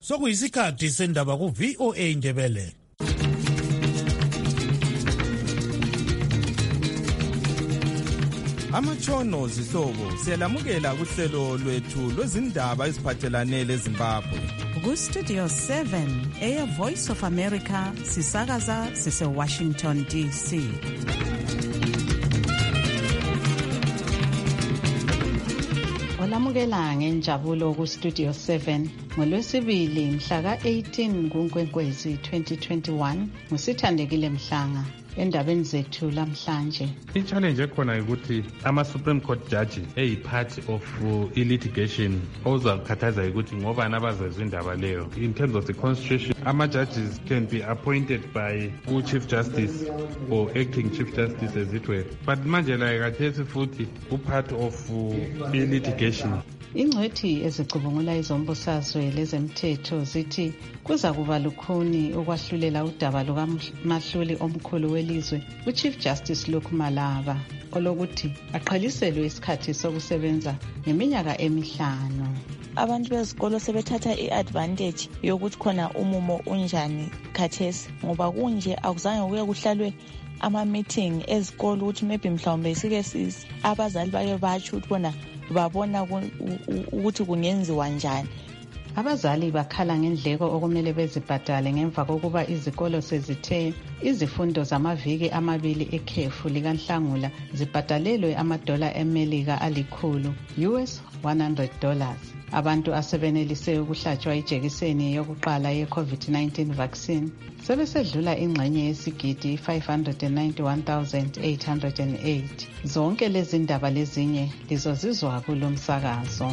Sokuyisikhathi sendaba ku VOA Indebele. Amatshono zihlobo siyalamukela kuhlelo lwethu lwezindaba eziphathelane leZimbabwe. Ku-Studio 7 Air Voice of America sisakaza sise-Washington DC. Olamukela ngenjabulo ku-Studio 7 ngolwesibili mhla ka-18 kuNkwenkwezi 2021 ngusithandekile Mhlanga. Endabeni zethu lamhlanje, i-challenge ekhona ukuthi ama-Supreme Court judge eyi-part of i-litigation ozakhathaza ukuthi ngobani abazezwe indaba leyo. In terms of the constitution, ama-judges can be appointed by chief justice or acting chief justice as it were, but manje la khathesi futhi u-part of i-litigation. Ingcwethi ezicubungula izombusazwe lezemthetho zithi kuza kuba lukhuni ukwahlulela udaba lukaMahluli omkhulu welizwe uChief Justice Luke Malaba olokuthi aqhaliselwe isikhathi sokusebenza ngeminyaka emihlanu. Abantu bezikolo sebethatha i-advantage yokuthi khona umumo unjani khathesi ngoba kunje akuzange kuye kuhlalwe ama-meeting ezikolo ukuthi maybe mhlawumbe sike abazali baye batsho ukuthi bona babona ukuthi kungenziwa njani. Abazali bakhala ngendleko okumele bezibhadale ngemva kokuba izikolo sezithe izifundo zamaviki amabili ekhefu likanhlangula zibhadalelwe $100 US $100. Abantu asebenelise ukuhlatshwa ijekiseni yokuqala ye-COVID-19 vaccine sebesedlula ingxenye yesigidi 591,808. Zonke lezi ndaba lezinye lizozizwa kulo msakazo.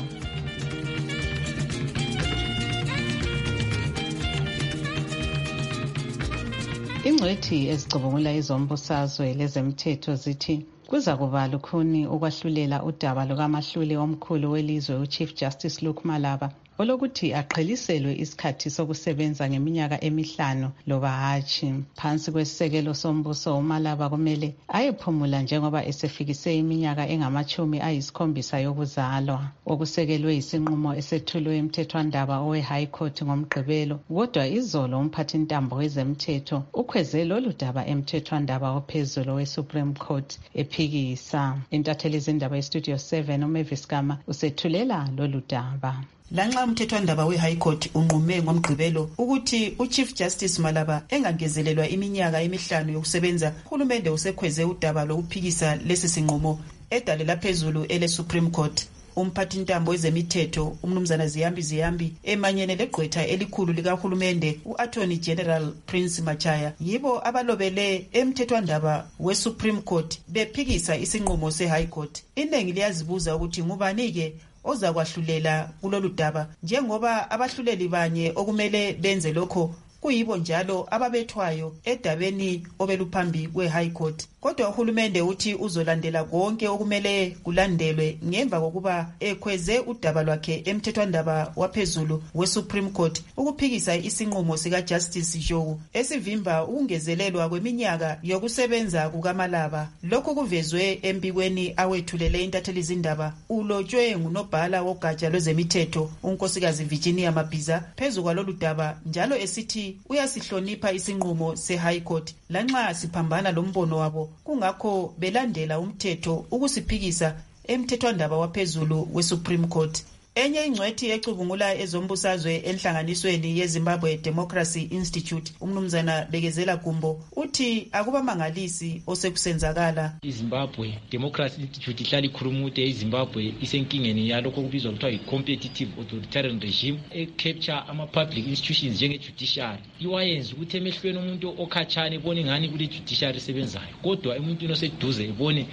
Ingcwethi ezicubungula izombusazwe lezemthetho zithi kuza kuba lukhuni ukwahlulela udaba lukaMahluli omkhulu welizwe uChief Justice Luke Malaba olokuthi aqheliselwe isikhathi sokusebenza ngeminyaka emihlanu loba hatshi. Phansi kwesisekelo sombuso uMalaba kumele ayephumula njengoba esefikise iminyaka engamachumi yokuzalwa. Okusekelwe isinqumo esethulwe emthethwandaba owe-High Court ngomgqibelo, kodwa izolo umphathintambo wezemthetho ukhweze lolu daba emthethwandaba ophezulu we-Supreme Court ephikisa. Intatheli zindaba ye-Studio 7 uMavis Gama usethulela lolu daba. Lanxa umthethwandaba we-High Court unqume ngomgqibelo ukuthi uChief Justice Malaba engangezelelwa iminyaka emihlanu yokusebenza, uhulumende usekhweze udaba lokuphikisa lesi sinqumo edalela phezulu ele-Supreme Court. Umphathintambo wezemithetho umnumzana Ziyambi emanyene legqwetha elikhulu likahulumende u-Attorney General Prince Machaya yibo abalobele emthethwandaba we-Supreme Court bephikisa isinqumo se-High Court. Iningi liyazibuza ukuthi ngubani-ke ozakwahlulela kulolu daba njengoba abahluleli banye okumele benze lokho kuyibo njalo ababethwayo edabeni obeluphambi kwe-High Court. Kodwa uhulumende uthi uzolandela konke okumele kulandelwe ngemva kokuba ekhweze udaba lwakhe emthethwandaba waphezulu we-Supreme Court ukuphikisa isinqumo sika-Justice Jogu esivimba ukungezelelwa kweminyaka yokusebenza kukaMalaba. Lokhu kuvezwe embikweni awethulele intatheli zindaba ulotshwe ngunobhala wogatsha lwezemithetho unkosikazi Virginia Mabhiza phezu kwalolu daba, njalo esithi uyasihlonipha isinqumo se-High Court lanxa siphambana lombono wabo, kungakho belandela umthetho ukusiphikisa emthethwandaba waphezulu we-Supreme Court. Enye ingcwethi ecubungula ezombusazwe enhlanganisweni yeZimbabwe Democracy Institute umnumzana Bekezela Gumbo uthi akubamangalisi osekusenzakala. iZimbabwe Democracy Institute ihlala ikhuluma ukuthi iZimbabwe isenkingeni yalokho okubizwa kuthiwa i-competitive authoritarian regime e-capture ama-public institutions njenge-judiciary. Iwayenza ukuthi emehlweni umuntu okhatshana ebone ngani kule judiciary isebenzayo, kodwa emuntwini oseduze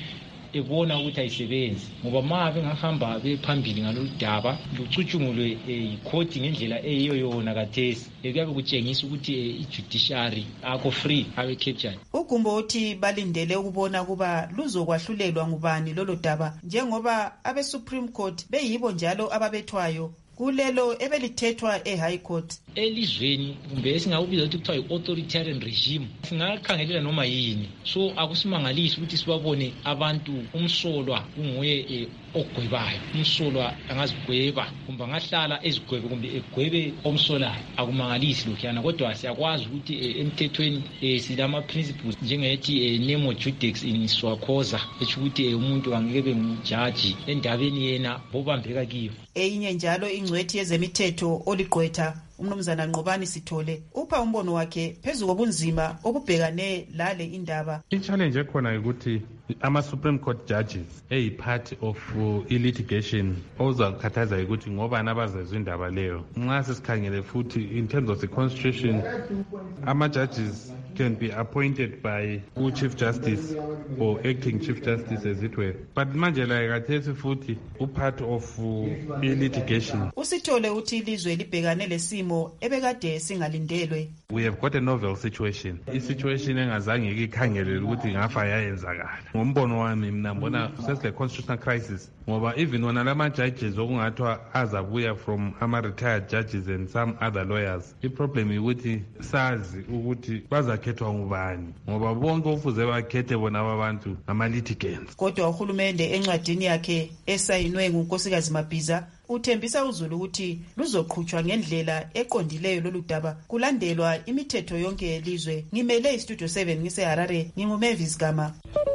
ebona ukuthi ayisebenzi, ngoba ma bengahamba bephambili ngalolu daba lucutshungulwe ikhoti ngendlela eyiyo yona kathesi kuyabe kutshengisa ukuthi i-judiciary akho free abe captured. Ugumbo uthi balindele ukubona kuba luzokwahlulelwa ngubani lolo daba njengoba abe-Supreme Court beyibo njalo ababethwayo kulelo ebelithethwa e-High Court. Elizweni kumbe esingakubiza ukuthi kuthiwa i-authoritarian regime singakhangelela noma yini, so akusimangalisi ukuthi sibabone abantu umsolwa kunguye ogwebayo. Umsolwa angazigweba kumbe angahlala ezigwebe kumbe egwebe omsolayo. Akumangalisi lokhuyana, kodwa siyakwazi ukuthi emthethweni silama principles njengethi nemo judex in swakoza, ukuthi umuntu angeke bengujaji endabeni yena bobambeka kiyo. Eyinye njalo ingcwethi yezemithetho oligqwetha umnumzana Nqobani Sithole upha umbono wakhe phezu kobunzima obubhekane lale indaba. I-challenge ekhona ukuthi ama-Supreme Court judges part of i-litigation ozakhathaza ukuthi ngobani abazezwe indaba leyo. Nxa sesikhangele futhi in terms of the constitution, ama-judges can be appointed by Chief Justice or acting Chief Justice as it were. But manje la khathesi futhi part of i-litigation. Usithole uthi ilizwe libhekane lesimo ebekade singalindelwe. We have got a novel situation. I-situation engazange ikhangelele ukuthi ngafa yayenzakala. Ngombono wami mina ngibona sesile constitutional crisis ngoba even wona lama judges okungathwa azabuya from ama-retired judges and some other lawyers. I-problem ukuthi sazi ukuthi bazakhethwa ngubani ngoba bonke ofuze bakhethe bona abantu ama-litigants. Kodwa uhulumende encwadini yakhe esayinwe nguNkosikazi Mabhiza uthembisa uZulu ukuthi luzoqhutshwa ngendlela eqondileyo lolu daba kulandelwa imithetho yonke yelizwe. Ngimele iStudio 7 ngiseHarare, nginguMavis Gama.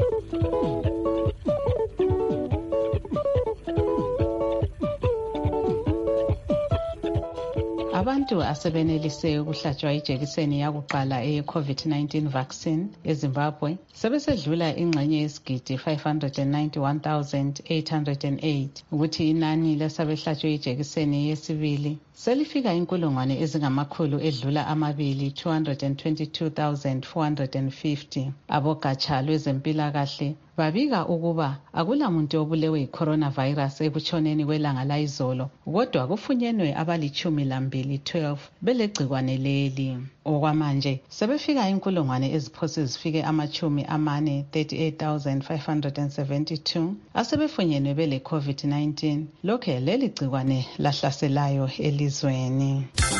Abantu asebenelise ukuhlatshwa ijekiseni yakuqala eye-COVID-19 vaccine eZimbabwe sebesedlula ingxenye yesigidi 591,808 ukuthi inani lesabehlatshwe ijekiseni yesibili selifika inkulungwane ezingamakhulu edlula amabili 222,450. Abogatsha lwezempilakahle babika ukuba akulamuntu obulewe yi-coronavirus ekutshoneni kwelanga layizolo, kodwa kufunyenwe abali-12 belegcikwane leli. Okwamanje sebefika inkulungwane eziphose zifike ama-40 38,572 asebefunyenwe bele-COVID-19 lokhe leli gcikwane lahlaselayo elizweni.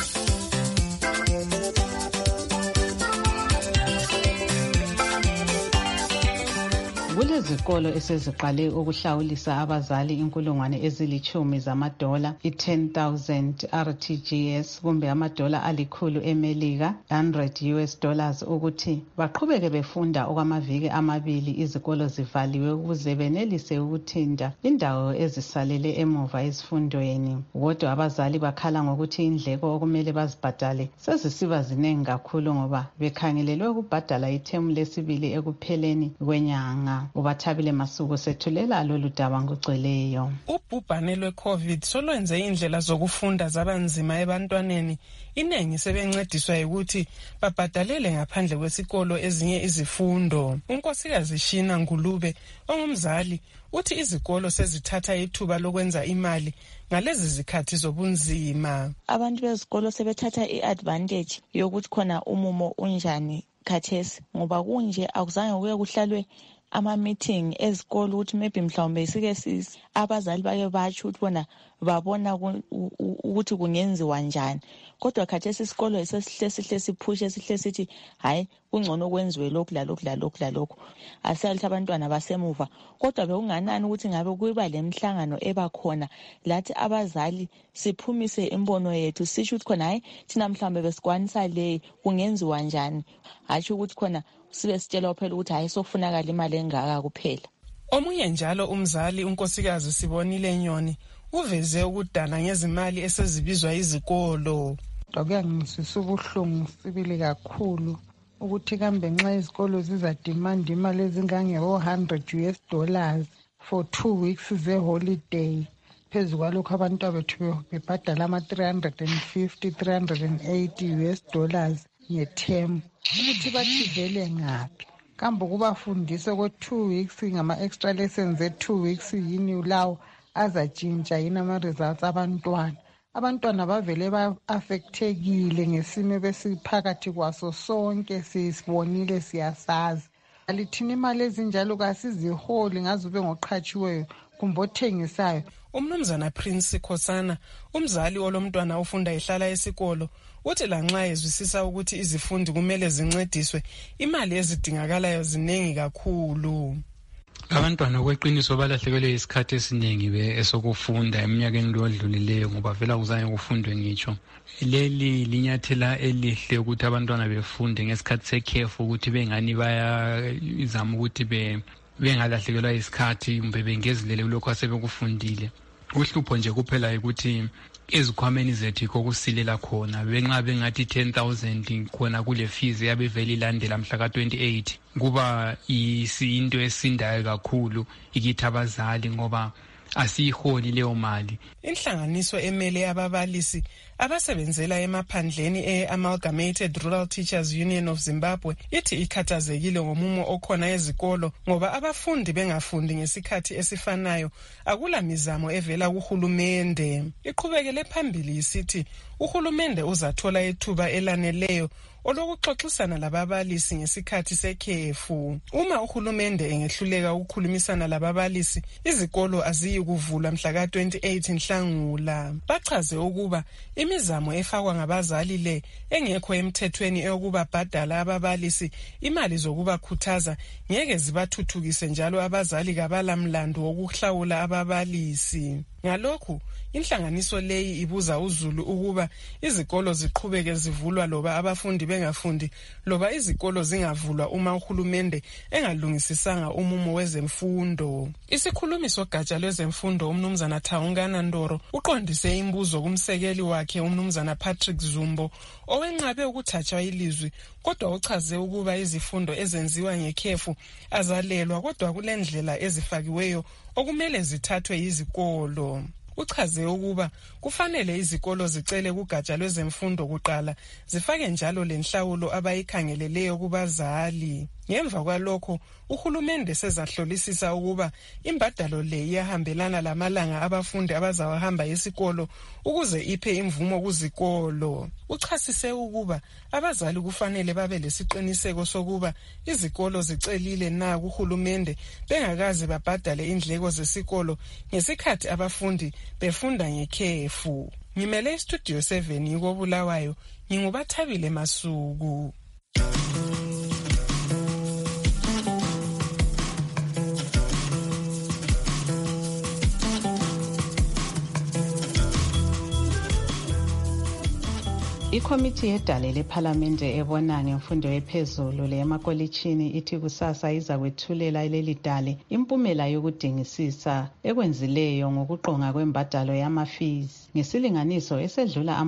Kulezikolo eseziqale ukuhlawulisa abazali inkulungwane ezili-10 zamadola, i-10,000 RTGS kumbe amadola alikhulu eMelika, $100 ukuthi baqhubeke befunda okwamaviki amabili izikolo zivaliwe ukuze benelise ukuthinta indawo ezisalele emuva ezifundweni. Kodwa abazali bakhala ngokuthi indleko okumele bazibhadale sezisiba zinengi kakhulu ngoba bekhangelelwe ukubhadala ithemu lesibili ekupheleni kwenyanga. Ubathabile Masuku sethulela lolu daba ngugcweleyo. Ubhubhane lwe-COVID solwenze indlela zokufunda zabanzima ebantwaneni. Inengi sebencediswa ukuthi babhadalele ngaphandle kwesikolo ezinye izifundo. uNkosikazi Shina Ngulube ongumzali uthi izikolo sezithatha ithuba lokwenza imali ngalezi zikhathi zobunzima. Abantu bezikolo sebethatha i-advantage yokuthi khona umumo unjani khathesi ngoba kunje akuzange kuye kuhlalwe ama-meeting ezikolo ukuthi maybe mhlawumbe sike abazali bake batsho ukuthi bona babona ukuthi kungenziwa njani. Kodwa khathesi isikolo sihle siphushe sihle sithi hayi kungcono kwenziwe lokhu lalokhu. Asalithi abantwana basemuva. Kodwa bekunganani ukuthi ngabe kuba lemhlangano ebakhona lathi abazali siphumise imbono yethu sisho ukuthi khona hayi thina mhlawumbe besikwanisa le kungenziwa njani. Hayi ukuthi khona sibe sitshela phela ukuthi hayi sokufunakala imali engaka kuphela. Omunye njalo umzali uNkosikazi Sibonile Nyoni uveze ukudana ngezimali esezibizwa izikolo. Kuyangizwisa ubuhlungu sibili kakhulu ukuthi kambe nxa izikolo zizademand imali ezingange-$100 for 2 weeks ze-holiday. Phezu kwalokho abantu bethu bebhadala ama-$350, $380 ngetemu. Ukuthi bathi vele ngaphi kambe kubafundise kwe-2 weeks ngama-extra lessons ze-2 weeks yini lawo azatshintsha yini ama-results abantwana bavele ba-affectekile ngesimo besiphakathi kwaso sonke sisibonile siyasazi. Alithini imali ezinjalo kasiziholi ngaze ube ngoqhatshiweyo kumbe othengisayo. Umnumzana Prince Khosana umzali olomntwana ufunda ehlala esikolo uthi lanxa ezwisisa ukuthi izifundi kumele zincediswe imali ezidingakalayo zinengi kakhulu. Abantwana kweqiniso balahlekelwe isikhathi esiningi esokufunda eminyakeni odlulileyo ngoba vela kuzange kufundwe ngitsho. Leli linyathela elihle ukuthi abantwana befunde ngesikhathi sekhefu ukuthi bengani bayazama ukuthi bengalahlekelwa isikhathi kumbe bengezelele lokho asebekufundile. Uhlupho nje kuphela ukuthi ezikhwameni zethu yikho kusilela khona. Benxa bengathi 10,000 khona kule fees yabevele ilandela mhla ka-28 kuba into esindayo kakhulu ikithi abazali ngoba asiyiholi leyo mali. Inhlanganiso emele ababalisi abasebenzela emaphandleni e-Amalgamated Rural Teachers Union of Zimbabwe ithi ikhathazekile ngomumo okhona ezikolo ngoba abafundi bengafundi ngesikhathi esifanayo akula mizamo evela kuhulumende. Iqhubekele phambili isithi uhulumende uzathola ithuba elaneleyo olokuxoxisana lababalisi ngesikhathi sekhefu. Uma uhulumende engehluleka ukukhulumisana lababalisi, izikolo aziyikuvulwa mhla ka-28 Nhlangula. Bachaze ukuba imizamo efakwa ngabazali le engekho emthethweni eyokubabhadala ababalisi imali zokubakhuthaza ngeke zibathuthukise njalo abazali kabalamlando wokuhlawula ababalisi. Ngalokhu inhlanganiso leyi ibuza uZulu ukuba izikolo ziqhubeke zivulwa loba abafundi bengafundi loba izikolo zingavulwa uma uhulumende engalungisisanga umumo wezemfundo. Isikhulumi sogatsha lwezemfundo umnumzana Thawungana Ndoro uqondise imbuzo kumsekeli wakhe umnumzana Patrick Zumbo owenqabe ukuthathwa ilizwi kodwa uchaze ukuba izifundo ezenziwa ngekhefu azalelwa kodwa kulendlela ezifakiweyo okumele zithathwe izikolo. Uchaze ukuba kufanele izikolo zicele kugatsha lwezemfundo kuqala zifake njalo lenhlawulo abayikhangeleleyo kubazali. Ngemva kwalokho uhulumende sezahlolisisa ukuba imbadalo le iyahambelana lamalanga abafundi abazawahamba esikolo ukuze iphe imvumo kuzikolo. Uchasise ukuba abazali kufanele babe lesiqiniseko sokuba izikolo zicelile na kuhulumende bengakazi babhadale indleko zesikolo ngesikhathi abafundi befunda ngekhefu. Ngimele istudio 7 yikobulawayo, ngingubathabile Masuku. Ikomiti yedale lephalamende ebona ngemfundo ephezulu leyemakolitshini ithi kusasa iza kwethulela leli dale impumela yokudingisisa ekwenzileyo ngokuqonga kwembadalo yama-fees ngesilinganiso esedlula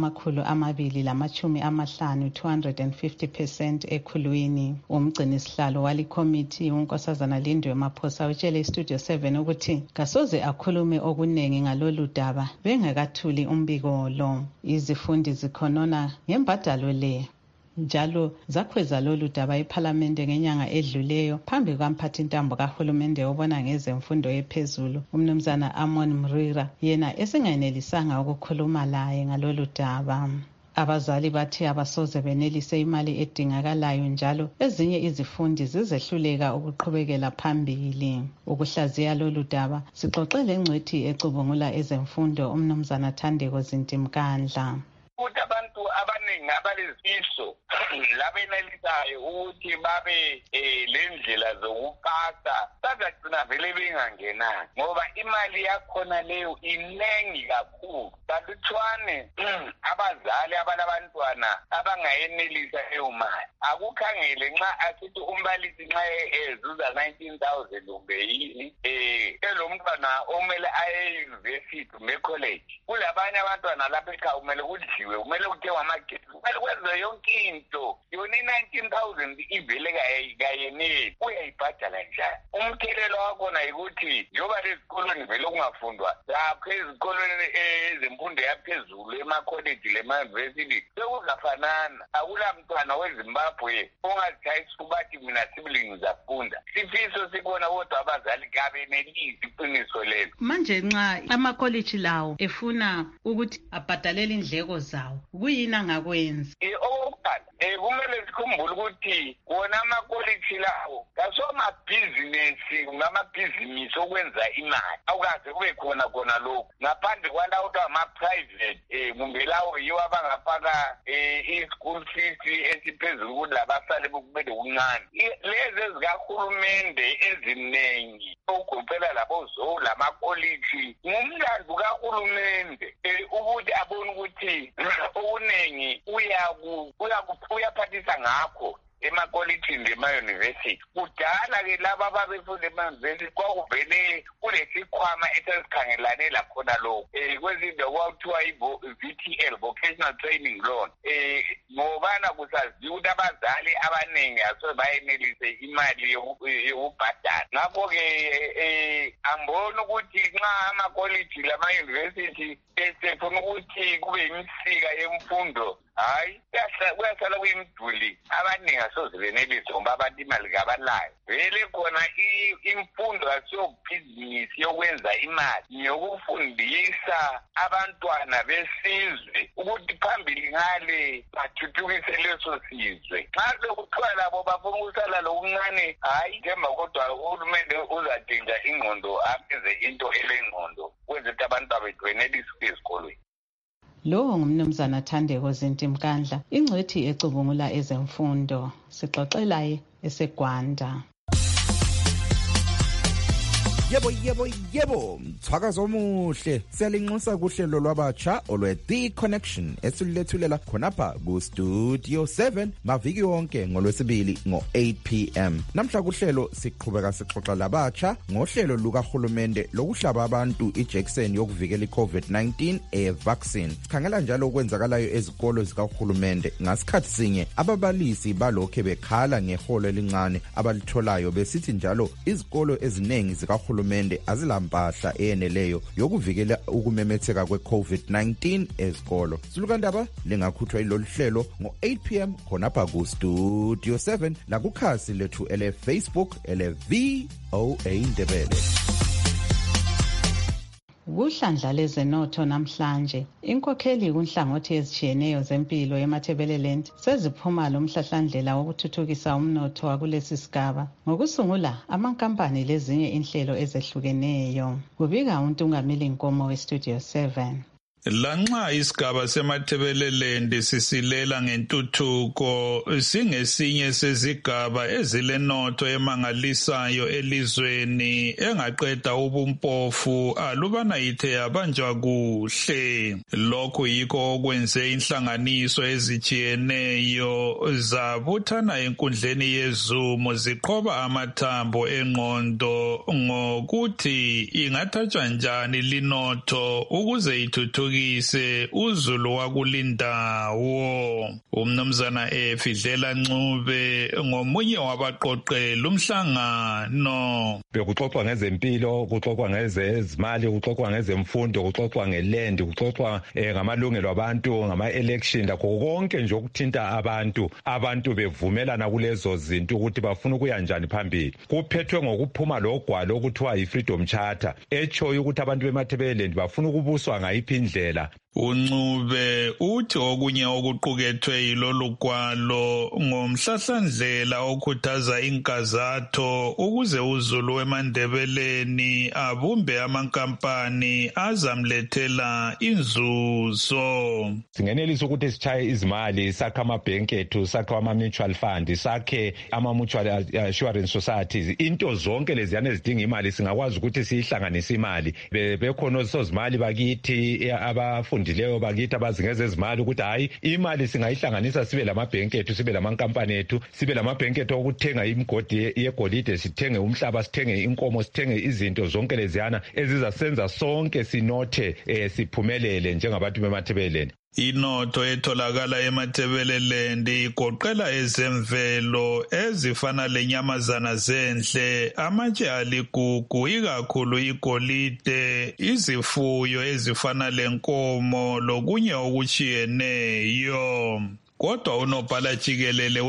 $250 250% ekhulwini. Umgcinisihlalo walikomiti uNkosazana Lindwe Maphosa utshele istudio 7 ukuthi kasoze akhulume okunengi ngalolu daba bengakathuli umbiko lo. Izifundi zikhonona ngembadalo le njalo zakhweza lolu daba ephalamende ngenyanga edluleyo phambi kwamphathintambo kahulumende obona ngezemfundo ephezulu umnumzana Amon Mrira yena esengayenelisanga ukukhuluma laye ngalolu daba. Abazali bathi abasoze benelise imali edingakalayo njalo ezinye izifundi zizehluleka ukuqhubekela phambili. Ukuhlaziya lolu daba sixoxele ingcwethi ecubungula ezemfundo umnumzana Thandeko Zintimkandla. Ukuthi abantu abaningi abalezifiso labenelisayo ukuthi babe lendlela zokupasa bazagcina vele bengangenanga ngoba imali yakhona leyo inengi kakhulu. Balutshwane abazali abalabantwana abangayenelisa leyo mali. Akukhangele nxa asithi umbalisi nxa ezuza 19,000 kumbe yini elomntwana omele aye university kumbe college. Kulabanye abantwana lapha ekhaya kumele kudliwe, kumele kuthengwe amagesi, kumele kwenze yonke into. Yona 19,000 ivele kayeneli, uyayibhadala njani? Umthelela wakhona yikuthi njoba lezikolweni vele kungafundwa lapho ezikolweni ezemfundo yaphezulu emakholeji lema-university sekuzafanana. Akula mntwana weZimbabwe ongazitshayisa bathi mina sibili ngizafunda. Sifiso sikona kodwa abazali kabenelisi iqiniso lelo. Manje nxa amakholeji lawo efuna ukuthi abhadalele indleko zawo kuyini angakwenza? Okokuqala kumele sikhumbule ukuthi wona amakholeji lawo kasomabhizinisi ngamabhizinisi okwenza imali. Awukaze kube khona lokhu ngaphandle kwalawo ama-private kumbe lawo yiwo abangafaka i-school fees esiphezulu kulabasale bokumele kuncane. Lezi ezikahulumende eziningi okugoqela laboZou lamakoliji ngumlando kahulumende ukuthi abone ukuthi okuningi uyaphathisa ngakho emakolitshini ema-university. Kudala ke laba ababefunda ema-university kwakuvele kulesikhwama esesikhangelane lakhona lokho kwezinto kwakuthiwa i-VTL, Vocational Training Loan, ngobana kusaziwa ukuthi abazali abaningi asobe bayenelise imali yokubhadala. Ngakho-ke ambona ukuthi nxa amakoliji lama-university esefuna ukuthi kube imisika yemfundo, hayi kuyasala kuyimduli abaningi asoze benelise ngoba abantu imali kabalayo. Vele khona imfundo asiyobhizinisi yokwenza imali, ngiyokufundisa abantwana besizwe ukuthi phambili ngale bathuthukise leso sizwe. Nxa sekuthiwa labo bafuna ukusala lokuncane, hayi themba kodwa uhulumende uzadinga ingqondo abenze into elengqondo kwenze ukuthi abantu abethu benelise ukuya esikolweni. Lowo ngumnumzana Thandeko Zintimkandla, ingcwethi ecubungula ezemfundo. Sixoxelaye eseGwanda. Yebo, mthwakazo omuhle. Siyalinxusa kuhlelo lwabatsha olwe-The Connection esilethulela khonapha ku-Studio 7 maviki wonke ngolwesibili ngo-8 p.m. Namhla kuhlelo siqhubeka sixoxa labatsha ngohlelo lukahulumende lokuhlaba abantu ijekiseni yokuvikela i-COVID-19 vaccine. Sikhangela njalo okwenzakalayo ezikolo zikahulumende. Ngasikhathi sinye ababalisi balokhe bekhala ngeholo elincane abalitholayo besithi njalo izikolo eziningi zikahulumende azilampahla eyeneleyo yokuvikela ukumemetheka kwe-COVID-19 ezikolo. Sulukandaba lingakhuthwa ilolu hlelo ngo-8 p.m. khonapha ku-Studio 7 lakukhasi lethu ele-Facebook ele-VOA Ndebele. Kuhlandla lezenotho namhlanje, inkokheli kunhlangothi ezitshiyeneyo zempilo eMatabeleland seziphuma lo mhlahlandlela wokuthuthukisa umnotho wakulesi sigaba ngokusungula amankampani lezinye inhlelo ezehlukeneyo. Kubika uNtungameli Nkomo weStudio 7. Lanxa isigaba seMatabeleland sisilela ngentuthuko, singesinye sezigaba ezilenotho emangalisayo elizweni engaqeda ubumpofu alubana ithe yabanjwa kuhle. Lokhu yikho okwenze inhlanganiso ezitshiyeneyo zabuthana enkundleni yeZoom ziqhoba amathambo engqondo ngokuthi ingathathwa njani linotho ukuze ithuthuke uzulu wakulindawo. Umnumzana Fidlela Ncube ngomunye wabaqoqela umhlangano. Bekuxoxwa ngezempilo, kuxoxwa ngezezimali, kuxoxwa ngezemfundo, kuxoxwa ngeland, kuxoxwa ngamalungelo abantu, ngama-election, lakho konke nje okuthinta abantu bevumelana kulezo zinto ukuthi bafuna ukuya njani phambili. Kuphethwe ngokuphuma logwalo okuthiwa yi-Freedom Charter etshoyo ukuthi abantu beMatabeleland bafuna ukubuswa ngayiphi indlela. uNcube uthi okunye okuqukethwe yilolu gwalo ngomhlahlandlela okhuthaza inkazatho ukuze uzulu weMandebeleni abumbe amankampani azamlethela inzuzo. Singenelisa ukuthi sichaye izimali, sakhe amabhenki ethu, sakhe ama-mutual fund, sakhe ama-mutual assurance societies. Into zonke leziyana ezidinga imali singakwazi ukuthi siyihlanganise imali. Bekhona osozimali bakithi abafundileyo bakithi abazingeza ezimali ukuthi hayi imali singayihlanganisa sibe lamabhenki ethu, sibe lamankampani ethu, sibe lamabhenki ethu okuthenga imigodi yegolide, sithenge umhlaba, sithenge inkomo, sithenge izinto zonke leziyana ezizasenza sonke sinothe siphumelele njengabantu beMatabeleland. Inotho etholakala eMatabeleland igoqela ezemvelo ezifana lenyamazana zenhle, amatshe aligugu, ikakhulu igolide, izifuyo ezifana lenkomo lokunye okutshiyeneyo. kodwa unobhala jikelele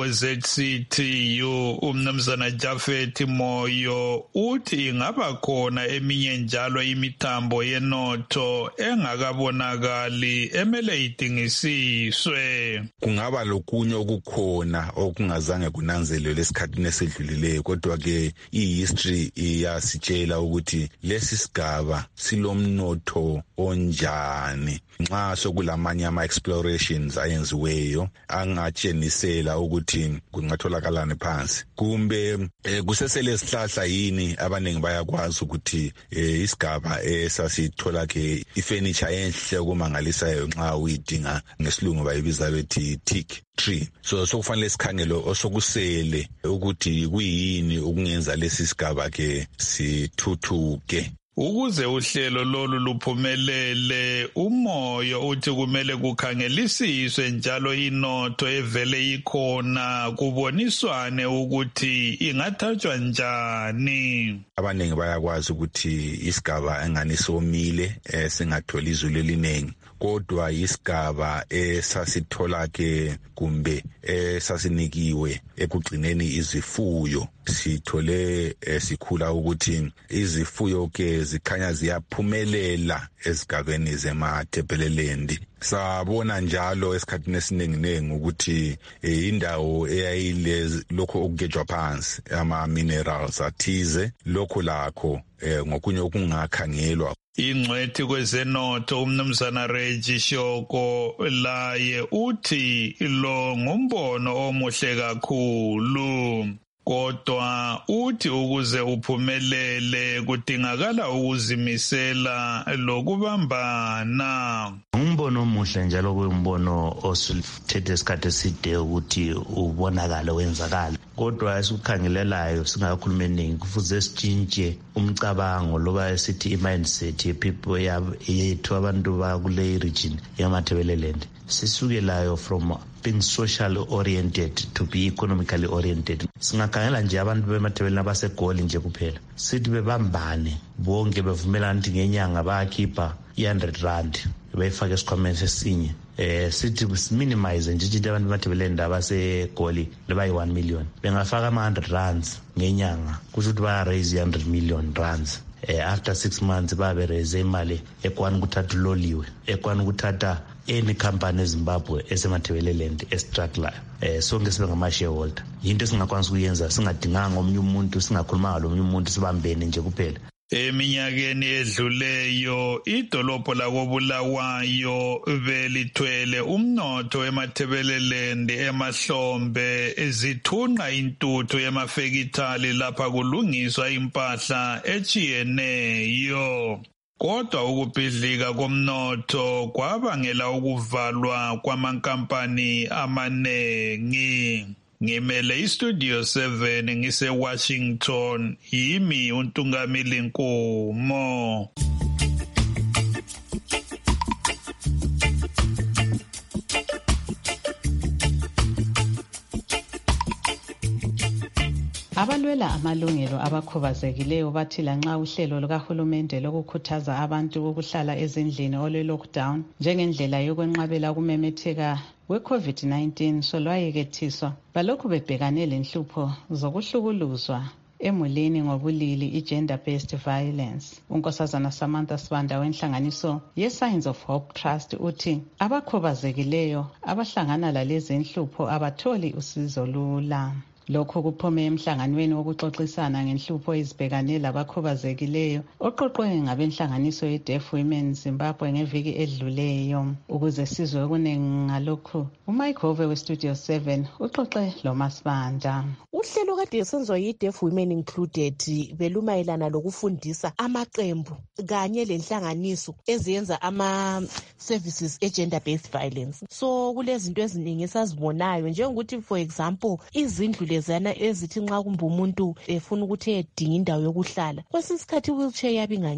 we-ZCTU umnumzana Jafet Moyo uthi ingaba khona eminye njalo imithambo yenotho engakabonakali emele idingisiswe. Kungaba lokunye okukhona okungazange kunanzelelwe esikhathini esedlulileyo, kodwa ke i-history iyasitshela ukuthi lesi sigaba silomnotho onjani. Nxa sokulamanye ama-explorations ayenziweyo angatshenisela ukuthi kungatholakalani phansi, kumbe kusesele sihlahla yini abaningi bayakwazi ukuthi isigaba esasithola ke ifurniture enhle okumangalisayo nxa uyidinga ngesilungu bayibiza bethi teak tree. So sokufanele sikhangelo osokusele ukuthi kuyini okungenza lesi sigaba ke sithuthuke. Ukuze uhlelo lolu luphumelele, uMoyo uthi kumele kukhangelisiswe njalo inotho evele ikhona, kuboniswane ukuthi ingathathwa njani. Abaningi bayakwazi ukuthi isigaba engani somile singatholi izulu eliningi, kodwa isigaba esasithola ke kumbe esasinikiwe ekugcineni izifuyo. Sithole sikhula ukuthi izifuyo ke zikhanya ziyaphumelela esigabeni zeMatabeleland. Sabona njalo esikhathini esiningi ukuthi indawo eyayile lokho okugejwa phansi ama-minerals athize, lokho lakho ngokunye okungakhangelwa. Ingcwethi kwezenotho umnumzana Reggie Shoko laye uthi lo ngumbono omuhle kakhulu, kodwa uthi ukuze uphumelele kudingakala ukuzimisela lokubambana. Umbono omuhle njalo kuyimbono osuthethe isikhathi eside ukuthi ubonakala wenzakala, kodwa esikukhangelelayo singakhuluma eningi kufuze sitshintshe umcabango loba esithi i-mindset ye-people yethu abantu bakule region yeMatabeleland. Sisukelayo from being social oriented to be economically oriented. Singakhangela nje abantu beMatabeleland abaseGoli nje kuphela, sithi bebambane bonke bevumelana ukuthi ngenyanga bayakhipha i-R100 bayifake esikhwameni sesinye. Sithi minimize nje into abantu beMatabeleland abaseGoli lebayi-1 million bengafaka ama-R100 ngenyanga, kusho ukuthi baya-raise i-R100 million. After 6 months babe raise imali ekwana ukuthatha uloliwe, ekwana ukuthatha any company eZimbabwe eseMatabeleland estruggler. Sonke sibe ngama-shareholder. Yinto singakwanisa ukuyenza singadinganga omunye umuntu, singakhulumanga lomunye umuntu, sibambene nje kuphela. Eminyakeni edluleyo idolobho lakoBulawayo belithwele umnotho eMatabeleland emahlombe, zithunqa intuthu yamafekithali lapha kulungiswa impahla echiyeneyo. Kodwa ukubhidlika komnotho kwabangela ukuvalwa kwamankampani amanengi. Ngimele iStudio 7 ngise-Washington, yimi uNtungamili Nkomo. Abalwela amalungelo abakhubazekileyo bathi lanxa uhlelo lukahulumende lokukhuthaza abantu ukuhlala ezindlini olwe-lockdown njengendlela yokwenqabela ukumemetheka we-COVID-19 solwayekethiswa, balokhu bebhekane lenhlupho zokuhlukuluzwa emulini ngobulili, i-gender-based violence. Unkosazana Samantha Sibanda wenhlanganiso ye-Signs of Hope Trust uthi abakhubazekileyo abahlangana lalezi nhlupho abatholi usizo lula. Lokho kuphume emhlanganweni wokuxoxisana ngenhlupho ezibhekane labakhubazekileyo oqoqwe ngabenhlanganiso ye-Deaf Women Zimbabwe ngeviki edluleyo. Ukuze sizwe okuningi ngalokhu, uMike Hove weStudio 7 uxoxe loMasibanda. Uhlelo kade senziwa yi-Deaf Women Included belumayelana lokufundisa amaqembu kanye lenhlanganiso eziyenza ama-services e-gender-based violence. So kulezinto eziningi esazibonayo njengokuthi for example izindlu lezana ezithi nxa kumbe umuntu efuna ukuthi edinga indawo yokuhlala, kwesinye isikhathi i-wheelchair yabe ingangeni.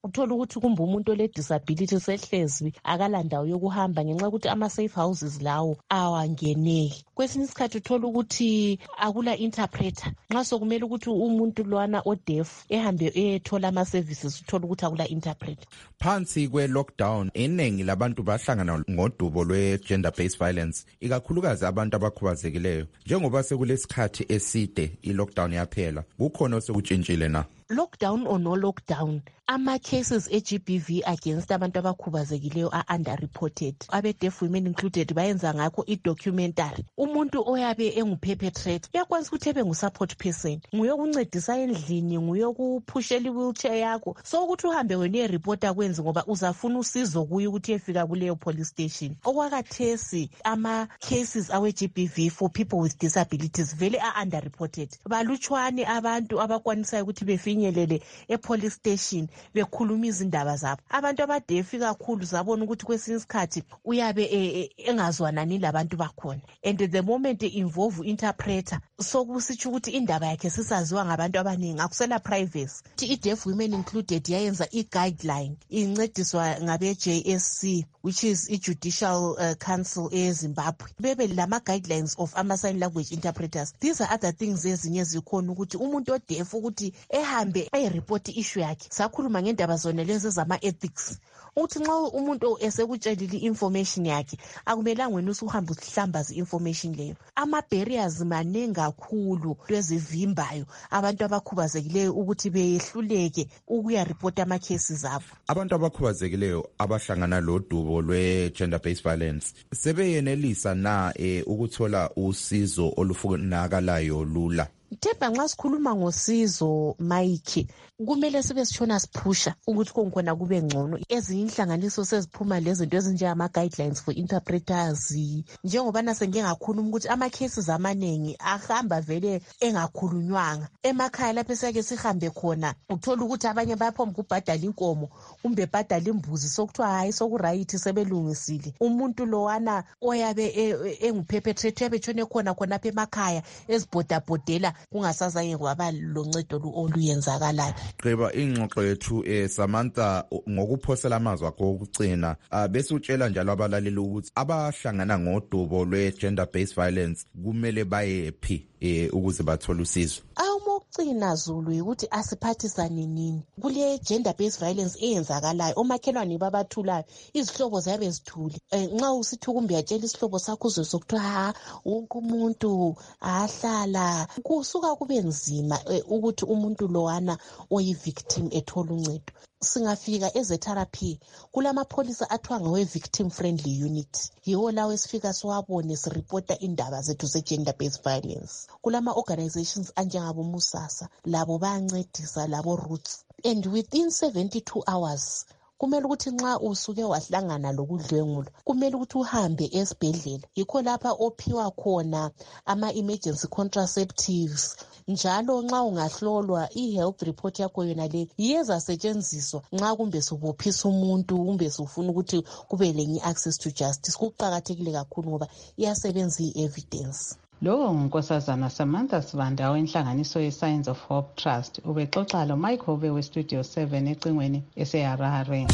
uthola ukuthi kumbe umuntu ole-disability sehlezi akalandawo yokuhamba ngenxa yokuthi ama-safe houses lawo awangeneki. Kwesinye isikhathi uthola ukuthi akula interpreter nxa sokumele ukuthi umuntu lwana odef ehambe ethola ama-services uthola ukuthi akula interpreter. Phansi kwe-lockdown iningi labantu bahlangana ngodubo lwe-gender based violence, ikakhulukazi abantu abakhubazekileyo. Njengoba sekulesikhathi eside i-lockdown yaphela, kukhona osekutshintshile na? Lockdown or no lockdown, ama-cases e-GBV against abantu abakhubazekileyo are-underreported. Abe-deaf women included bayenza ngakho i-documentary. Umuntu oyabe engu-perpetrate uyakwanisa ukuthi ebe ngu-support person, nguyokuncedisa endlini, nguyokuphushela i-wheelchair yakho. So ukuthi uhambe wena uyeripota kwenzi ngoba uzafuna usizo kuye ukuthi efika kuleyo police station. Okwakathesi ama-cases awe-GBV for people with disabilities vele are-underreported. Balutshwane abantu abakwanisayo ukuthi befinyelele e-police station bekhuluma izindaba zabo. Abantu abadefi kakhulu zabona ukuthi kwesinye isikhathi uyabe engazwanani labantu bakhona, and the moment involve interpreter sokusitsho ukuthi indaba yakhe sisaziwa ngabantu abaningi, akusela privacy. I-deaf women included yayenza i-guideline incediswa ngabe-JSC, which is i-Judicial Council eZimbabwe. Bebe lama-guidelines of ama-sign language interpreters. These are other things ezinye zikhona ukuthi umuntu odef ukuthi ehambe ayiripoti issue yakhe. Sakhuluma ngendaba zona lezi zama-ethics, ukuthi nxa umuntu esekutshelile i-information yakhe akumelanga wena usuhamba uhlambaza i-information leyo. Ama-barriers maningi kakhulu lwezivimbayo abantu abakhubazekileyo ukuthi beyehluleke ukuyaripota ama-cases abo. Abantu abakhubazekileyo abahlangana lodubo lwe-gender based violence sebeyenelisa na ukuthola usizo olufunakalayo lula? Themba nxa sikhuluma ngosizo Mike, kumele sibe sitshona siphusha ukuthi konkhona kube ngcono. Ezinye inhlanganiso seziphuma lezinto ezinjengama-guidelines for interpreters. Njengobana sengingakhuluma ukuthi ama-cases amaningi ahamba vele engakhulunywanga. Emakhaya lapho esake sihambe khona uthola ukuthi abanye baphomba ukubhadala inkomo kumbe bhadala imbuzi sokuthiwa hayi sokurayithi sebelungisile. Umuntu lowana oyabe enguperpetrator yabe tshone khona apha emakhaya ezibhodabhodela kungasazange kwaba loncedo oluyenzakalayo. Gqiba ingxoxo yethu Samantha ngokuphosela amazwi akho okugcina, bese utshela njalo abalaleli ukuthi abahlangana ngodubo lwe-gender based violence kumele bayephi ukuze bathole usizo. Ukugcina Zulu ukuthi asiphathisane nini kule gender based violence eyenzakalayo. Omakhelwane babathulayo izihlobo zabe zithule. Nxa usithi kumbe yatshela isihlobo sakho uzosokuthiwa wonke umuntu ahlala, kusuka kube nzima ukuthi umuntu lowana oyi-victim ethola uncedo. Singafika eze-therapy kulamapholisa athiwa ngawe-victim friendly unit, yiwo lawo esifika siwabone siripota indaba zethu ze-gender based violence. Kulama-organizations anjengabo Musasa, labo bayancedisa, labo Roots, and within 72 hours kumele ukuthi nxa usuke wahlangana lokudlwengulwa kumele ukuthi uhambe esibhedlela. Yikho lapha ophiwa khona ama-emergency contraceptives. Njalo nxa ungahlolwa i-health report yakho yona le iyezasetshenziswa nxa kumbe subophisa umuntu kumbe sufuna ukuthi kube lenye access to justice. Kuqakathekile kakhulu ngoba iyasebenza i-evidence. Lo ngunkosazana Samantha Sibanda wenhlanganiso ye-Signs of Hope Trust. Ubexoxa lo Mike Hobe we-Studio 7 ecingweni eseHarare.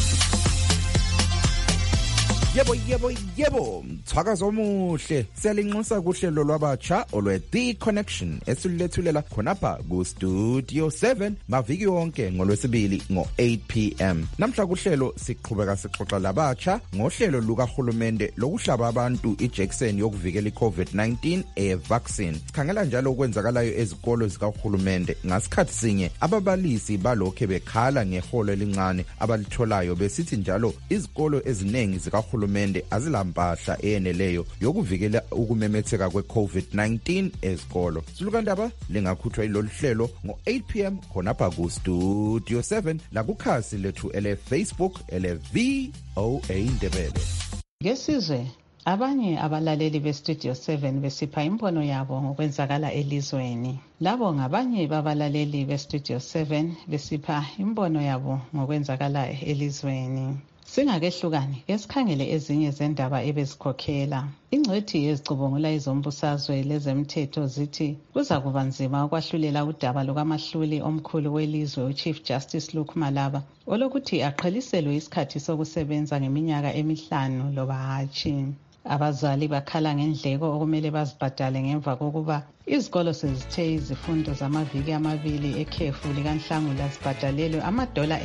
Yebo, mthwakazo omuhle. Siyalinxusa kuhlelo lwabatsha olwe-The Connection esilethulela khonapha ku-Studio 7 maviki wonke ngolwesibili ngo-8 p.m. Namhla kuhlelo siqhubeka sixoxa labatsha ngohlelo lukahulumende lokuhlaba abantu ijekiseni yokuvikela i-COVID-19 vaccine. Sikhangela njalo okwenzakalayo ezikolo zikahulumende. Ngasikhathi sinye ababalisi balokhe bekhala ngeholo elincane abalitholayo besithi njalo izikolo eziningi zikahulumende azilampahla eyeneleyo yokuvikela ukumemetheka kwe-COVID-19 ezikolo. Sulukandaba lingakhuthwa ilolu hlelo ngo-8 p.m. khonapha ku-Studio 7 lakukhasi lethu ele-Facebook ele-VOA Ndebele. Ngesizwe abanye abalaleli be-Studio 7 besipha imbono yabo ngokwenzakala elizweni. Labo ngabanye babalaleli be-Studio 7 besipha imbono yabo ngokwenzakala elizweni. Singakehlukani esikhangele ezinye zendaba ebezikhokhela. Ingcwethi ezicubungula izombusazwe lezemthetho zithi kuza kuba nzima ukwahlulela udaba lukamahluli omkhulu welizwe uChief Justice Luke Malaba olokuthi aqheliselwe isikhathi sokusebenza ngeminyaka 5 loba hatshi. Abazali bakhala ngendleko okumele bazibhadale ngemva kokuba izikolo sezithe izifundo zamaviki 2 ekhefu likanhlangula zibhadalelwe $100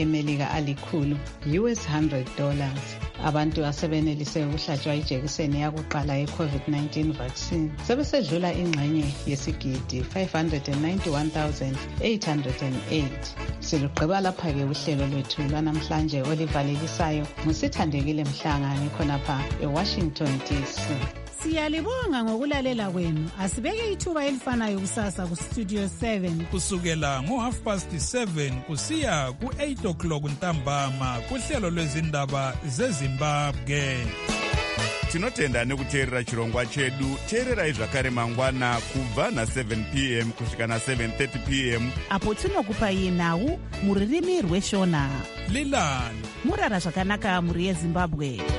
$100. Abantu asebenelise ukuhlatshwa ijekiseni yakuqala ye-COVID-19 vaccine sebesedlula ingxenye yesigidi 591,808. Silugqiba lapha-ke uhlelo lwethu lwanamhlanje olivalelisayo nguSithandekile Mhlanga ngikhonapha eWashington DC. Siyalibonga ngokulalela kwenu. Asibeke ithuba elifanayo kusasa kuStudio 7 kusukela ngo7:30 kusiya ku8 ntambama kuhlelo lwezindaba zeZimbabwe. Tinotenda nekuteerera chirongwa chedu. Teererai zvakare mangwana kubva na7 p.m. kusvika na7:30 p.m. apo tinokupai nhau muririmi rweshona. Lilani murara zvakanaka muri yeZimbabwe.